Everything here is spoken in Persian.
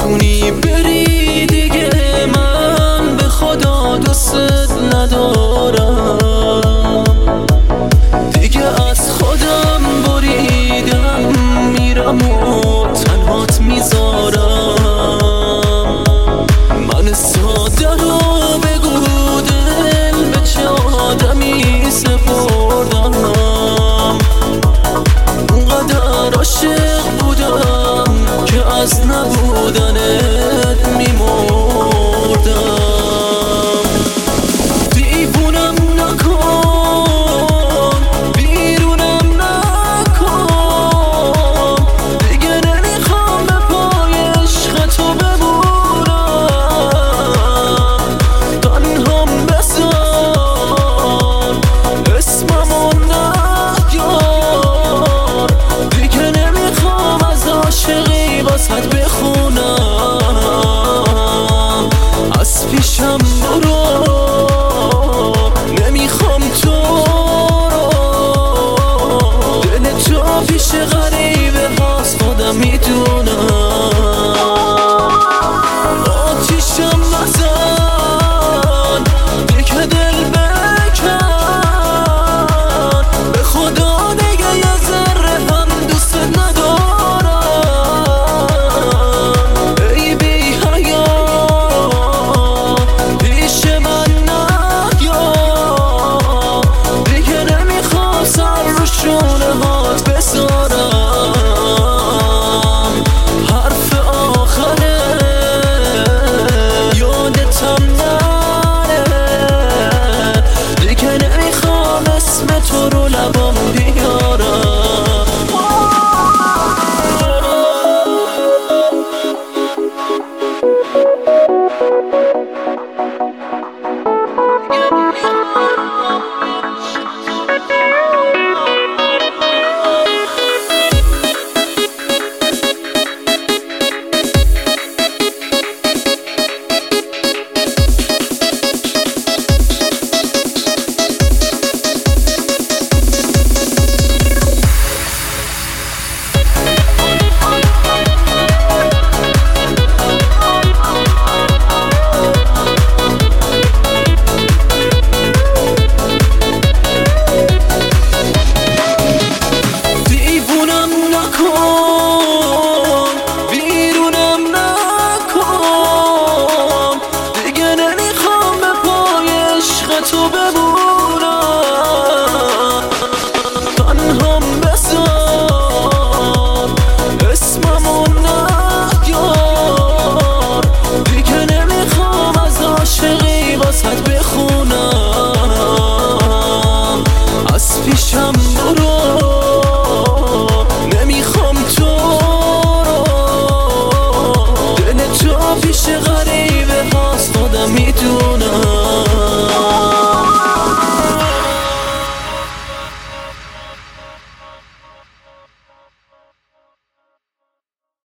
میتونی بری دیگه، من به خدا دوست ندارم دیگه، از خودم بریدم میرم و تنهات میذارم. من ساده رو بگو دل به چه آدمی سپردم، اونقدر عاشق بودم که از نبودنت میمردم. دیوونم نکن، بیرونم نکن، دیگه نمیخوام به پای عشق تو بمونم. تنهام بذار اسممو نیار، دیگه نمیخوام از عاشقی واسد بخونم. از پیشم برو، نمیخوام تو رو، دل تو پیش غریبه هاست خودم میدونم. آتیشم نزن دیگه دل بکن، به خدا دیگه یه ذره هم دوست ندارم. ای بی حیا پیش من نیا، دیگه نمیخوام سر رو شونه هات بذارم. حرف آخره یادتم نره، دیگه نمیخوام اسم تو رو لبام بیارم. تو بمونم. تنهام بذار اسممو نیار، دیگه نمیخوام از عاشقی واسد